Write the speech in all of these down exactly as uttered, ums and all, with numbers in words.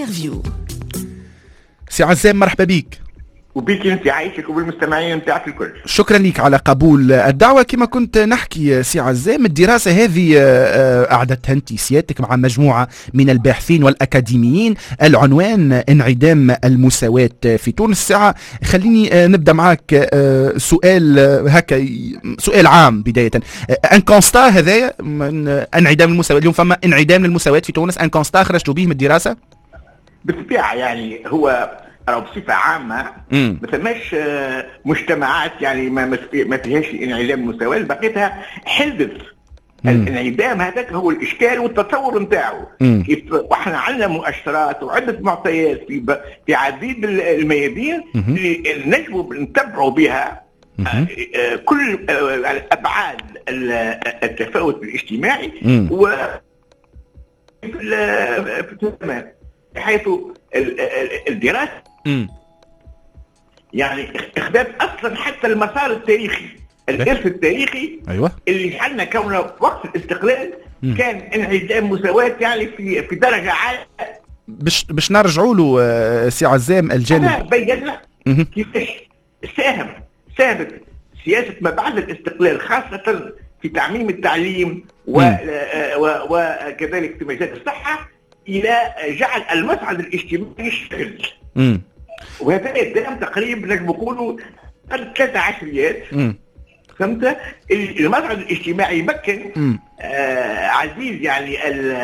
انترفيو. سي عزام مرحبا بيك. وبيك انت عايشك وبالمستمعين نتاعك الكل. شكرا لك على قبول الدعوه. كما كنت نحكي سي عزام، الدراسه هذه اعدتها انت سيادتك مع مجموعه من الباحثين والاكاديميين، العنوان انعدام المساواه في تونس. الساعه خليني نبدا معك سؤال هكا، سؤال عام بدايه. ان كونستا هذايا من انعدام المساواه، اليوم فما انعدام المساواه في تونس، ان كونستا خرجتوا به من الدراسه؟ بالطبيعه يعني هو أو بصفة عامة ما ثماش مجتمعات يعني ما ما فيهاش انعدام المساواة، بقيتها حدث الانعدام. هذاك هو الإشكال والتصور نتاعو. كيف واحنا عندنا مؤشرات وعدة معطيات في في عديد الميادين اللي نجموا نتبعوا بها كل أبعاد التفاوت الاجتماعي و في حيث الدراسة مم. يعني اخذت اصلا حتى المسار التاريخي، الارث التاريخي. ايوه اللي جعلنا كونه في وقت الاستقلال مم. كان انعدام مساواة يعني في في درجة عالية. باش باش نرجعوا له سي عزام الجانب بينا كيفاش ساهم ساهمت سياسة ما بعد الاستقلال خاصة في تعميم التعليم وكذلك في مجال الصحة الى جعل المصعد الاجتماعي يشتغل. امم وهذا الدعم تقريبا نجم نقولوا قبل ثلاث عشريات. فهمت؟ المصعد الاجتماعي يمكن آه عزيز يعني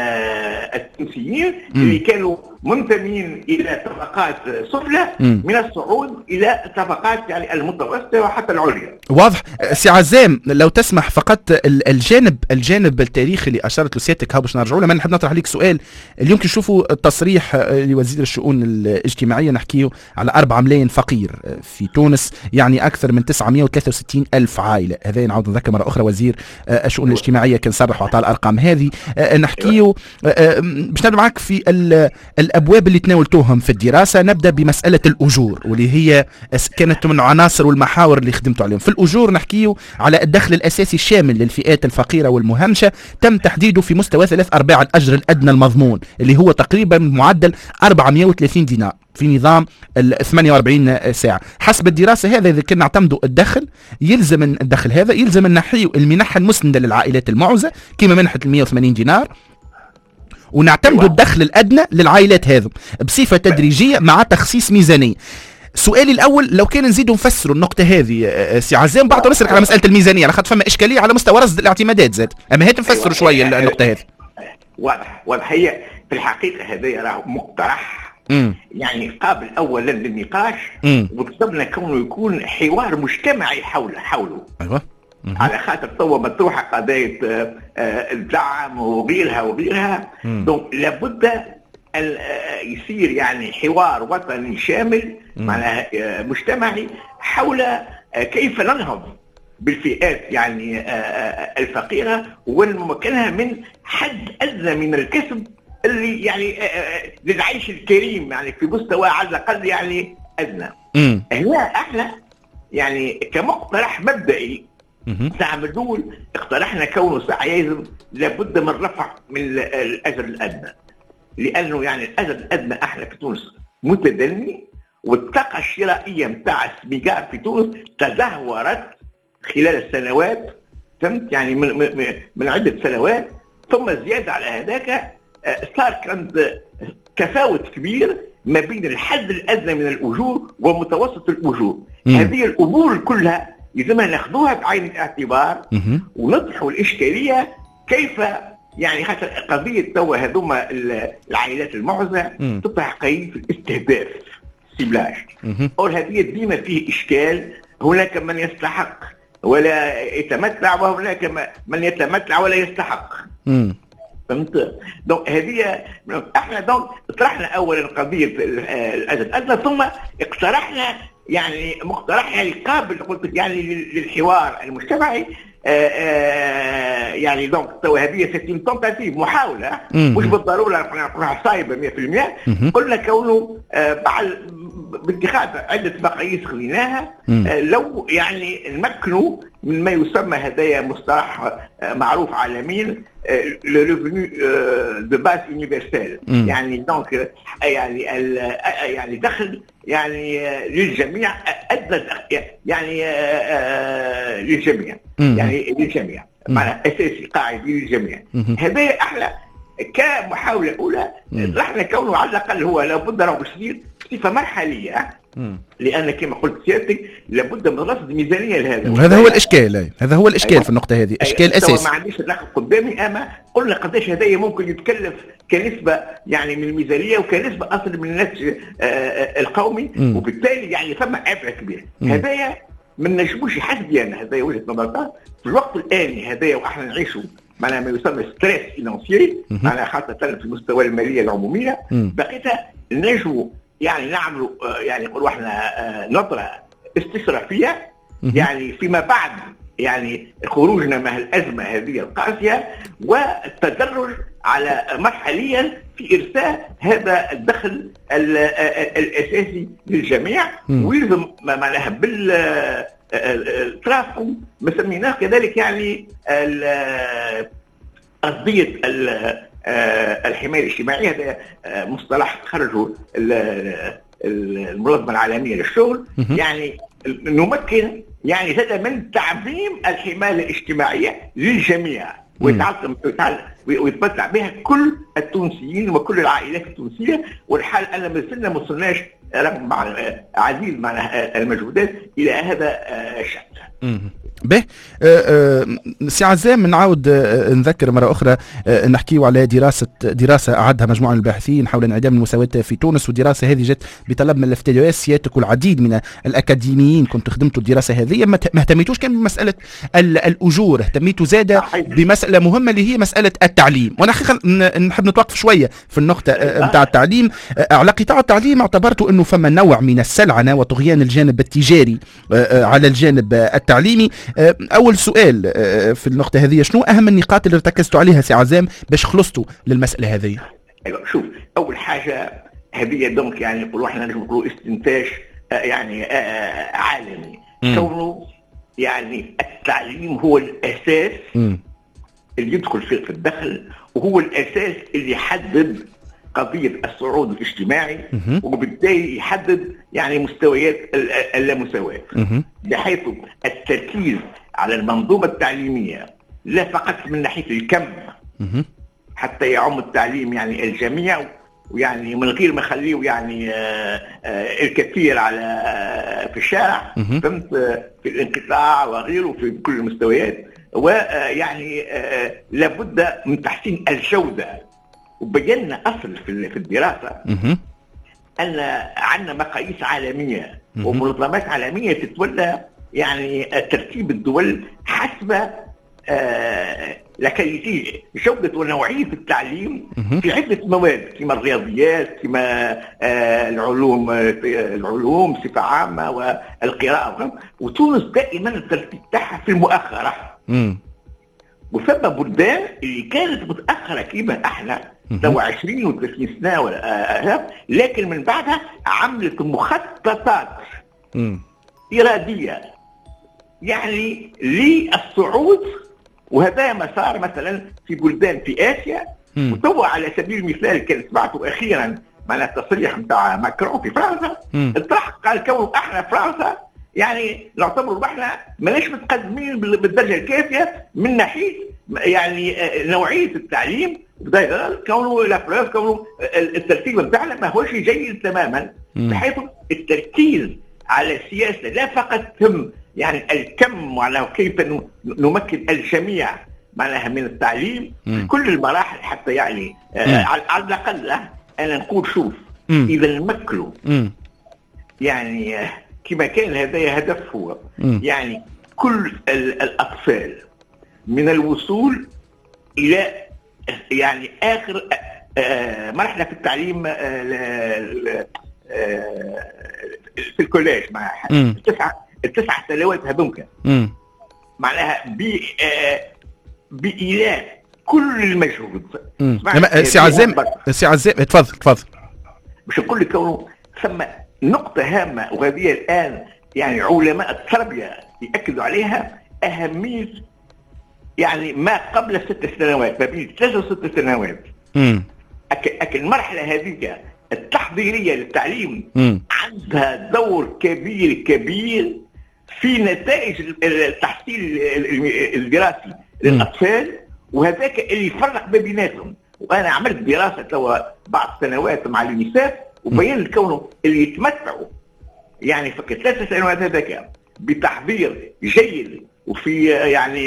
التونسيين اللي كانوا منتمين الى طبقات سفلى من الصعود الى طبقات يعني المتوسطه وحتى العليا. واضح. سي عزام لو تسمح فقط الجانب الجانب التاريخي اللي اشرت له سيادتك، ها باش نرجعوا له. ما نحب نطرح عليك سؤال. اليوم كي نشوفوا التصريح لوزير الشؤون الاجتماعيه نحكيه على أربعة ملايين فقير في تونس، يعني اكثر من تسعمائة وثلاثة وستين ألف عائله. هذا نعاود نذكر مره اخرى وزير الشؤون الاجتماعيه كان صرح وعطى الارقام هذه. نحكيه باش نبدا معك في الابواب اللي تناولتوهم في الدراسه. نبدا بمساله الاجور واللي هي كانت من عناصر والمحاور اللي خدمتوا عليهم. في الاجور نحكيه على الدخل الاساسي الشامل للفئات الفقيره والمهمشه، تم تحديده في مستوى ثلاث ارباع الاجر الادنى المضمون اللي هو تقريبا معدل أربعمائة وثلاثين دينار في نظام ال ثمانية وأربعين ساعه. حسب الدراسه هذا اذا كنا نعتمدوا الدخل يلزم الدخل هذا يلزم نحيو المنح المسنده للعائلات المعوزه كما منحه ال مائة وثمانين دينار، ونعتمدوا الدخل الادنى للعائلات هذو بصفه تدريجيه مع تخصيص ميزانيه. سؤالي الاول لو كان نزيدوا نفسروا النقطه هذه سي عزام، بعد نسالك على مساله الميزانيه لاخاطر فما اشكاليه على مستوى رصد الاعتمادات زاد، اما هات نفسروا شويه النقطه هذه. واضح واضح. هي في الحقيقه هذا راه مقترح مم. يعني قابل اولا للنقاش، وطلبنا كونه يكون حوار مجتمعي حول حوله. ايوه على خاطر توا مطروحه قضيه الدعم وغيرها وغيرها. دونك لابد ان يصير يعني حوار وطني شامل معناها مجتمعي حول كيف ننهض بالفئات يعني الفقيره ونمكنها من حد ادنى من الكسب اللي يعني للعيش الكريم يعني في مستوى على الاقل يعني ادنى. هنا احنا يعني كمقترح مبدئي تعمدون اقترحنا كونه سعيزم لابد من رفع من الاجر الادنى، لانه يعني الاجر الادنى احنا في تونس متدني، والطاقه الشرائيه نتاع السميكار في تونس تدهورت خلال السنوات. فهمت؟ يعني من, من, من عده سنوات. ثم زياده على هذاك صار كان تفاوت كبير ما بين الحد الادنى من الاجور ومتوسط الاجور. هذه الامور كلها لازمها ناخذوها بعين الاعتبار ونطرحوا الاشكاليه كيف يعني خاطر قضيه توا هذوما العائلات المعزه تطرح قضيه الاستهداف سيبلاج. اور هذه ديما فيه اشكال، هناك من يستحق ولا يتمتع وهناك من يتمتع ولا يستحق. فهمت؟ دونك هذه احنا دونك طرحنا اولا قضيه الاجر الادنى، ثم اقترحنا يعني مقترح يعني قابل قلت يعني للحوار المجتمعي. آآ آآ يعني دونك تو هذه ستين تنتاتيف محاوله مش بالضروره نقولها صايبه مئة بالمئة. قلنا كونه بعد باتخاذ عده مقاييس خذيناها لو يعني نمكنوا من ما يسمى هدايا مصطلح معروف عالميا لو ريفوني دو باز يونيفرسال، يعني دونك يعني يعني دخل يعني للجميع، ادنى يعني للجميع يعني للجميع معناها اساسي قاعدي للجميع. هذا احنا كمحاولة أولى رحنا كونه على الأقل هو لابد راهو يصير بصفة مرحلية، لأن كما قلت سيادتك لابد من رصد ميزانية لهذا، وهذا هو الإشكال. هذا هو الإشكال أيوة. في النقطة هذه إشكال أساسي. ما عنديش الرقم قدامي، أما قلنا قداش هدايا ممكن يتكلف كنسبة يعني من الميزانية وكنسبة أصل من الناتج القومي، م. وبالتالي يعني ثم عبء كبير. هدايا من نجموش حسبي أنا، هدايا وجهة نظري في الوقت الآني هدايا وإحنا نعيشوا معناها ما يسمى ستريس فينانسيي، معناها خاصة في المستوى المالية العمومية، بقيتها نجموا يعني نعملوا يعني نقولوا احنا نظرة استشرافية يعني فيما بعد يعني خروجنا من الأزمة هذه القاسية، والتدرج على مرحليا في إرساء هذا الدخل الأساسي للجميع، ويلزم معناها بال ترافقوا ما سميناه كذلك يعني قضية الحماية الاجتماعية. هذا مصطلح خرجه المنظمة العالمية للشغل، يعني نمكن يعني هذا من تعظيم الحماية الاجتماعية للجميع ويتمتع بها كل التونسيين وكل العائلات التونسية، والحال أن ما زلنا ما وصلناش رغم عديد مع المجهودات إلى هذا الشأن. به سي عزام نعاود نذكر مرة أخرى نحكيو على دراسة دراسة أعدها مجموعة من الباحثين حول انعدام المساواة في تونس، والدراسة هذه جت بطلب من الاف تي دي اس. سيادتك والعديد من الأكاديميين كنت خدمتوا الدراسة هذه، ما اهتميتوش كان بمسألة الأجور، اهتميتوا زادة بمسألة مهمة اللي هي مسألة التعليم. وأنا حقيقة نحب نتوقف شوية في النقطة نتاع التعليم. على قطاع التعليم اعتبرتوا أنه فما نوع من السلعنة وطغيان الجانب التجاري على الجانب التعليمي. أول سؤال في النقطة هذه، شنو أهم النقاط اللي ارتكزتوا عليها سي عزام باش خلصتوا للمسألة هذه؟ أيوة شوف، أول حاجة هذه دونك يعني نقولوا احنا نقولوا استنتاج يعني عالمي، كونه يعني التعليم هو الأساس م. اللي يدخل في الدخل، وهو الأساس اللي يحدد قضية الصعود الاجتماعي، وبالتالي يحدد يعني مستويات اللامساواة، بحيث التركيز على المنظومة التعليمية لا فقط من ناحية الكم حتى يعم التعليم يعني الجميع، ويعني من غير ما يخليه يعني آآ آآ الكثير على في الشارع، فهمت، في الانقطاع وغيره في كل المستويات، ويعني لابد من تحسين الجودة. وبينا أصل في الدراسة أن عندنا مقاييس عالمية ومنظمات عالمية تتولى يعني ترتيب الدول حسب لكيفية جودة ونوعية التعليم في عدة مواد، كما الرياضيات، كما العلوم العلوم بصفة عامة والقراءة. وتونس دائما الترتيب تاعها في المؤخرة، وثم بلدان اللي كانت متأخرة كما احنا لو عشرين وثلاثين سنة ولا، لكن من بعدها عملت مخططات م. إرادية يعني للصعود، وهذا ما صار مثلا في بلدان في آسيا. وتوا على سبيل المثال كان سمعته أخيرا مع التصريح نتاع ماكرون في فرنسا، اطرح قال كونه احنا فرنسا يعني نعتبر احنا ماناش متقدمين بالدرجة الكافية من ناحية يعني نوعية التعليم، كونه لا بروف كونه الترتيب بتاعنا ما هوش جيد تماما، بحيث التركيز على السياسة لا فقط تم يعني الكم وعلى كيف نمكن الجميع معناها من التعليم في كل المراحل، حتى يعني آه على الأقل أنا نقول شوف مم. إذا نمكنوا يعني آه كما كان هذا هدف هو مم. يعني كل الأطفال من الوصول إلى يعني آخر آه مرحلة في التعليم آه آه في الكوليج مع التسعة التسعة سنوات هذوك معناها ب بإيلاف كل المجهود. سي عزام سي عزام تفضل تفضل. مش نقول لك كونه ثم نقطة هامة وهذه الآن يعني علماء التربية يأكدوا عليها، أهمية يعني ما قبل ست سنوات، ما بين ثلاث وست سنوات. امم أك المرحلة هذه التحضيرية للتعليم مم. عندها دور كبير كبير في نتائج التحصيل الدراسي للأطفال، وهذاك اللي يفرق ما بيناتهم. وأنا عملت دراسة توا بعض السنوات مع اليونيسيف وبين كونه اللي يتمتعوا يعني في ثلاث سنوات هذاك بتحضير جيد وفي يعني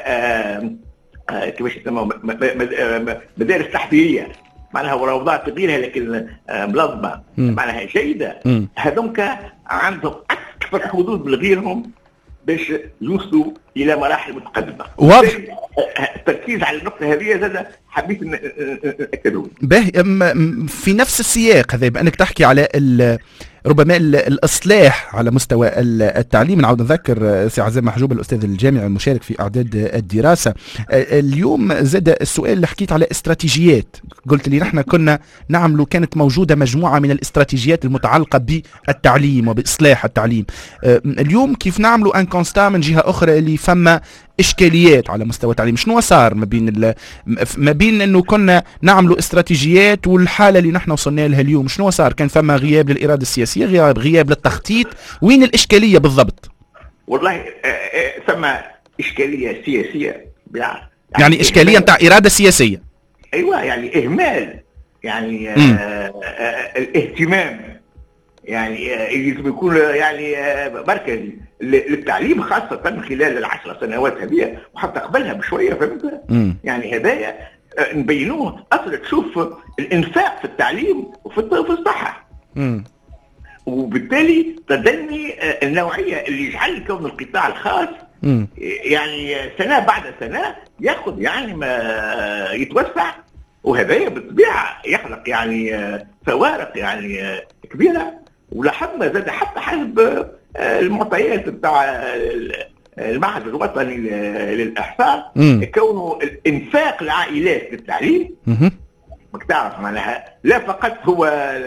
كيفاش يسموه مدارس تحضيريه معناها وروضات صغيره لكن منظمه معناها جيده، هذوك عندهم اكثر حظوظ من غيرهم باش يوصلوا الى مراحل متقدمه. واضح. التركيز على النقطه هذه زاد حبيت ناكدوا. باهي في نفس السياق هذا بانك تحكي على ربما الإصلاح على مستوى التعليم. نعود نذكر سي عزام محجوب الأستاذ الجامعي المشارك في أعداد الدراسة. اليوم زاد السؤال اللي حكيت على استراتيجيات، قلت لي نحن كنا نعملوا كانت موجودة مجموعة من الاستراتيجيات المتعلقة بالتعليم وبإصلاح التعليم. اليوم كيف نعملوا أن كونستا من جهة أخرى اللي فما إشكاليات على مستوى التعليم؟ شنو صار ما بين ما بين انه كنا نعملوا استراتيجيات والحاله اللي نحن وصلنا لها اليوم؟ شنو صار؟ كان فما غياب للاراده السياسيه، غياب غياب للتخطيط، وين الاشكاليه بالضبط؟ والله ثم اشكاليه سياسيه يعني, يعني اشكاليه نتاع اراده سياسيه. ايوه يعني اهمال يعني آه الاهتمام يعني يجب يكون يعني مركزي للتعليم خاصة خلال العشر سنوات هذه وحتى قبلها بشوية، فهمت؟ يعني هدايا نبينوه أصلا تشوف الإنفاق في التعليم وفي الصحة. مم. وبالتالي تدني النوعية اللي يجعل كون القطاع الخاص مم. يعني سنة بعد سنة يأخذ يعني ما يتوسع، وهدايا بالطبيعة يخلق يعني فوارق يعني كبيرة. ولاحظنا زاد حتى حسب المعطيات بتاع المعهد الوطني للإحصاء كونه الإنفاق العائلات للتعليم ما تعرف معناها لا فقط هو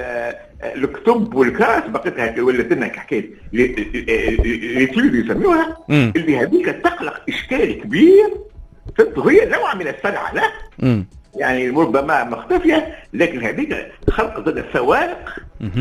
الكتب والكراس بقيتها ولت لنا حكايه اللي يسموها اللي هذيك تخلق اشكال كبير. فهمت؟ هي نوع من الصنعه لا مم. يعني ربما مختفيه، لكن هذيك خلق زاد فوارق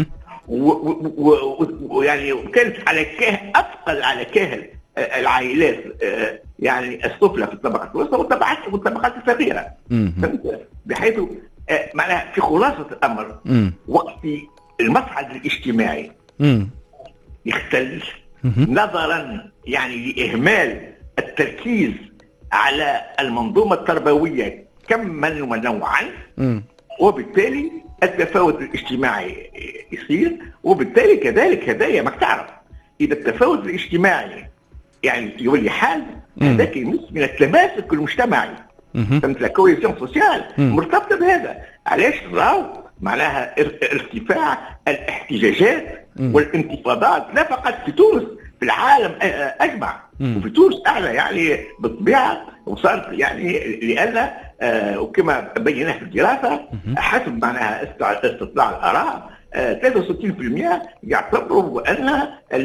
ويعني كانت على كاه اثقل على كاهل العائلات يعني السفلى في الطبقات الوسطى والطبقات والطبقات الصغيره، فهمت؟ بحيث معناها في خلاصه الامر مم. وقت المصعد الاجتماعي مم. يختل مم. نظرا يعني لاهمال التركيز على المنظومه التربويه كما ونوعا، مم. وبالتالي التفاوت الاجتماعي يصير، وبالتالي كذلك هدايا ما تعرف اذا التفاوت الاجتماعي يعني يولي حال هذاك يمس من التماسك المجتمعي، فهمت؟ لا كوهيسيون سوسيال مرتبطه بهذا. علاش راهو معناها ارتفاع الاحتجاجات والانتفاضات لا فقط في تونس، في العالم اجمع، وفي تونس اعلى يعني بالطبيعه، وصارت يعني لان آه وكما بيناه في الدراسه حسب معناها استطلاع الاراء آه ثلاثة وستين بالمئة يعتبروا ان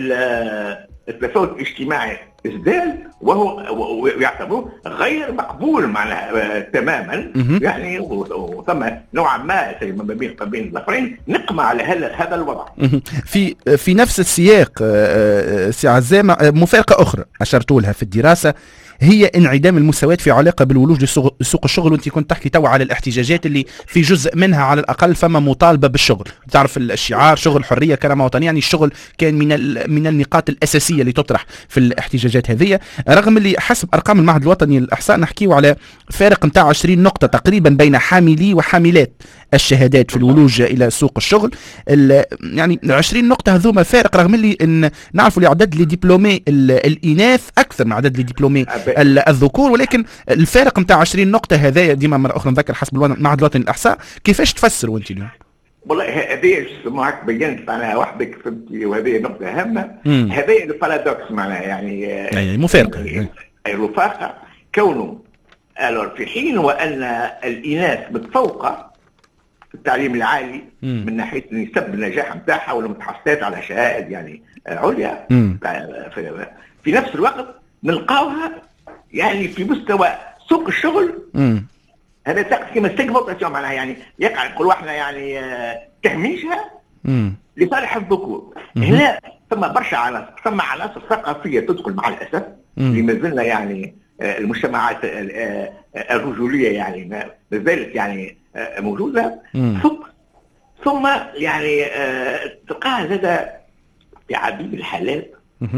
التفاوت الاجتماعي ازداد، وهو يعتبروه غير مقبول معناها تماما يعني، وثم نوعا ما ما بين ما بين الظفرين نقمة على هذا هذا الوضع. في في نفس السياق سي عزام مفارقة أخرى أشرت لها في الدراسة هي انعدام المساواة في علاقة بالولوج لسوق الشغل، وانت كنت تحكي تو على الاحتجاجات اللي في جزء منها على الأقل فما مطالبة بالشغل. تعرف الشعار شغل حرية كرامة وطنية، يعني الشغل كان من من النقاط الأساسية اللي تطرح في الاحتجاجات هذه، رغم اللي حسب أرقام المعهد الوطني للإحصاء نحكيه على فارق نتاع عشرين نقطة تقريبا بين حاملي وحاملات الشهادات في الولوج إلى سوق الشغل. يعني عشرين نقطة هذوما فارق، رغم اللي إن نعرفوا اللي عدد لي دبلومي الإناث أكثر من عدد لي دبلومي الذكور، ولكن الفارق نتاع عشرين نقطة هذا ديما مرة أخرى نذكر حسب المعهد الوطني للإحصاء. كيفاش تفسروا أنت اليوم؟ والله هذه معك بينت معناها وحدك فهمتي، وهذه نقطة هامة. هذه البارادوكس معناها يعني يعني مفارقة يعني المفارقة كونه الور في حين وأن الإناث متفوقة التعليم العالي مم. من ناحيه نسب النجاح نتاعها والمتحصلات على شهائد يعني عليا. مم. في, في نفس الوقت نلقاوها يعني في مستوى سوق الشغل. مم. هذا كما استقبل معناها يعني يقع نقولوا احنا يعني تهميشها لصالح الذكور. هنا ثم برشا عناصر، ثم عناصر ثقافيه تدخل مع الاسف اللي ما زلنا يعني المجتمعات الرجوليه يعني ما زالت يعني موجوده. ثم ثم يعني تلقاها زاد في عديد الحالات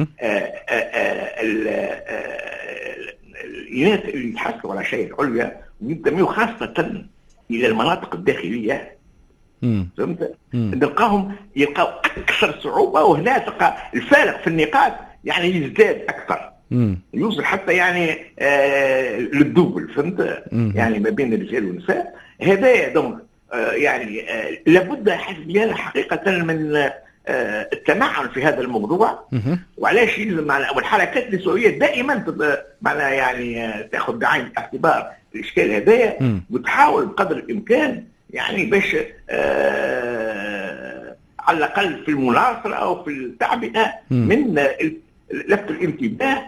الإناث اللي يتحصلوا على شيء عليا وينتموا خاصة إلى المناطق الداخلية. فهمت؟ نلقاهم يلقاو أكثر صعوبة، وهنا تلقى الفارق في النقاط يعني يزداد أكثر، يوصل حتى يعني آه للدوبل. فهمت؟ يعني ما بين الرجال والنساء. هذا دونك آه يعني آه لابد حسب هذا حقيقة من آه التمعن في هذا الموضوع. وعلاش معنا والحركات النسوية دائما معنا يعني آه تأخذ بعين الاعتبار الإشكال هذايا وتحاول بقدر الإمكان يعني باش آه على الأقل في المناصرة أو في التعبئة من لفت الانتباه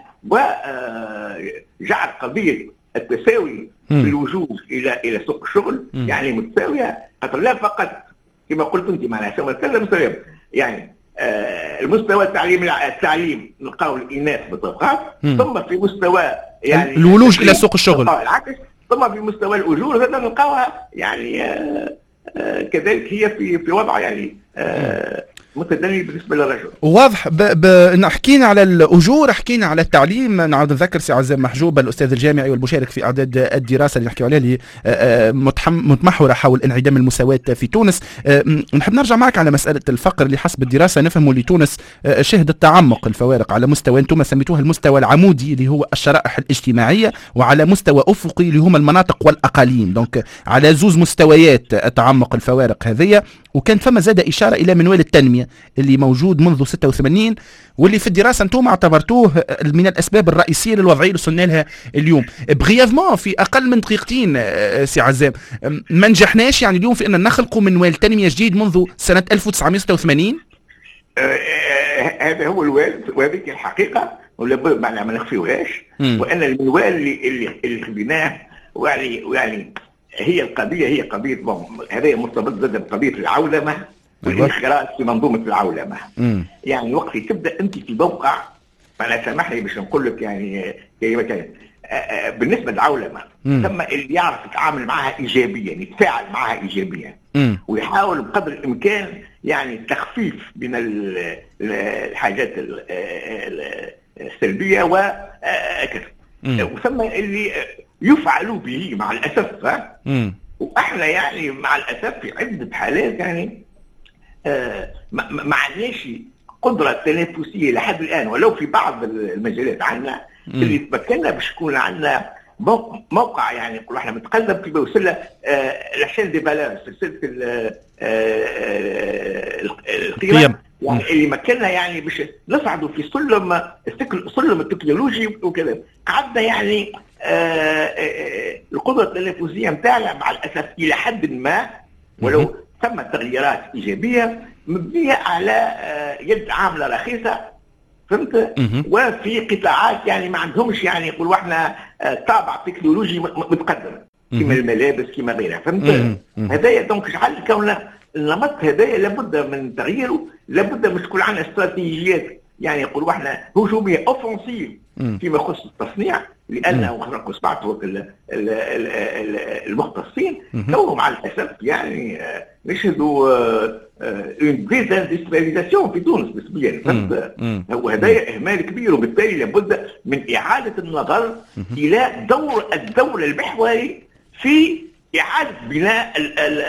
وجعل قضية التساوي في الوجوه إلى إلى سوق الشغل يعني متساوية. خاطر لا فقط كما قلت أنت معناها سوى مستوى يعني آه المستوى التعليم التعليم نلقاو الإناث بطبقات، ثم في مستوى يعني الولوج إلى سوق الشغل العكس، ثم في مستوى الأجور هذا نلقاوها يعني آه آه كذلك هي في في وضع يعني آه متدني بالنسبه للرجل. واضح. ب... ب... حكينا على الاجور، حكينا على التعليم. نعاود نذكر سي عزام محجوبه الاستاذ الجامعي والمشارك في اعداد الدراسه اللي نحكيو عليها اللي متحم... متمحوره حول انعدام المساواه في تونس. نحب نرجع معك على مساله الفقر اللي حسب الدراسه نفهموا اللي تونس شهدت تعمق الفوارق على مستوى انتم سميتوها المستوى العمودي اللي هو الشرائح الاجتماعيه، وعلى مستوى افقي اللي هما المناطق والاقاليم. دونك على زوز مستويات تعمق الفوارق هذه. وكان فما زاد اشاره الى منوال التنميه اللي موجود منذ ستة وثمانين واللي في الدراسه انتم اعتبرتوه من الاسباب الرئيسيه للوضعيه اللي وصلنا لها اليوم. بغيافمون في اقل من دقيقتين سي عزام، ما نجحناش يعني اليوم في ان نخلقوا منوال تنميه جديد منذ سنه ألف وتسعمائة وستة وثمانين. هذا هو الوالد وهذيك الحقيقه ولا ما نخفيوهاش. وان المنوال اللي اللي, اللي خديناه يعني يعني هي القضيه هي قضيه هذا مرتبط زاد بقضيه العولمه والانخراط في منظومه العولمه. مم. يعني وقت تبدا انت في موقع، انا سامح لي باش نقول لك يعني كلمه بالنسبه للعولمه ثم اللي يعرف يتعامل معها ايجابيا يتفاعل معها ايجابيا مم. ويحاول بقدر الامكان يعني التخفيف من الحاجات السلبيه وكذا، وثم اللي يفعل به مع الاسف. واحنا يعني مع الاسف في عده حالات يعني آه ما عندناش قدره تنافسيه لحد الان، ولو في بعض المجالات عندنا اللي تمكننا باش يكون عندنا موقع يعني نقولوا احنا متقدم فيما يوصل له لاشين دي فالور سلسله القيم يعني اللي مكننا يعني باش نصعدوا في سلم سلم التكنولوجي وكذا. قعدنا يعني آه آه القدره التنافسيه نتاعنا مع الاسف الى حد ما، ولو ثم تغييرات ايجابيه مبنيه على آه يد عامله رخيصه. فهمت؟ وفي قطاعات يعني ما عندهمش يعني يقولوا احنا آه طابع تكنولوجي متقدم كما الملابس كما غيرها. فهمت؟ هذايا دونك شحال كوننا النمط هذايا لابد من تغييره، لابد من تكون عندنا استراتيجيات يعني يقولوا احنا هجوميه اوفنسيف فيما يخص التصنيع، لانه خلينا سمعتوا المختصين تو مع الاسف يعني نشهدوا اون ديزاندسترياليزاسيون في تونس نسبيا. فهمت؟ هو هذايا اهمال كبير، وبالتالي لابد من اعاده النظر الى دور الدوله المحوري في إعادة بناء ال ال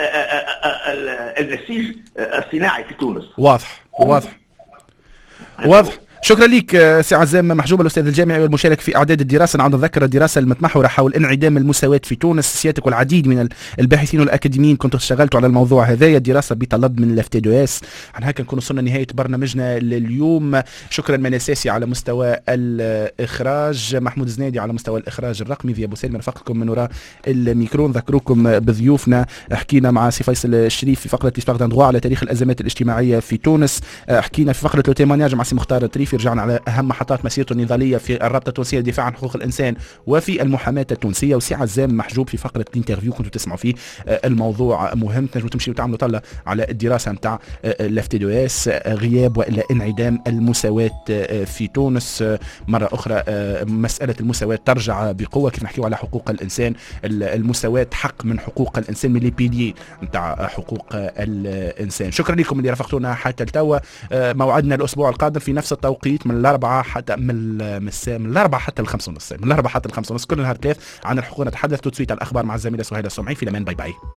ال النسيج الصناعي في تونس. واضح واضح واضح. شكرا لك سي عزام محجوب الاستاذ الجامعي والمشارك في اعداد الدراسه. نعود نذكر الدراسه المتمحوره حول انعدام المساواه في تونس. سيادتك والعديد من الباحثين والاكاديميين كنتوا اشتغلتوا على الموضوع هذايا. الدراسه بطلب من الاف تي دو اس. عن هكا نكون وصلنا نهايه برنامجنا لليوم. شكرا مناساسي على مستوى الاخراج، محمود زنادي على مستوى الاخراج الرقمي، ذي ابو سالم رفقتكم من وراء الميكرو. نذكركم بضيوفنا، حكينا مع سي فيصل الشريف في فقره ليسباغ داندغوا على تاريخ الازمات الاجتماعيه في تونس. حكينا في فقره لو تيمونياج مع سي مختار الطريفي، رجعنا على اهم محطات مسيرته النضاليه في الرابطه التونسيه للدفاع عن حقوق الانسان وفي المحاماه التونسيه. وسي عزام محجوب في فقره الانترفيو كنتوا تسمعوا فيه الموضوع مهم. تنجموا تمشيوا تعملوا طله على الدراسه نتاع الاف تي دو اس، غياب والا انعدام المساواه في تونس. مره اخرى مساله المساواه ترجع بقوه كيف نحكيوا على حقوق الانسان. المساواه حق من حقوق الانسان، من لي بيليي نتاع حقوق الانسان. شكرا لكم اللي رافقتونا حتى التوا. موعدنا الاسبوع القادم في نفس التوقيت من الاربعه حتى من من الاربعه حتى الخمسة ونص، من الاربعه حتى الخمسة ونص كل نهار ثلاث عن الحقوق. نتحدث توت سويت على الاخبار مع الزميله سهيله السمعي. في الامان، باي باي.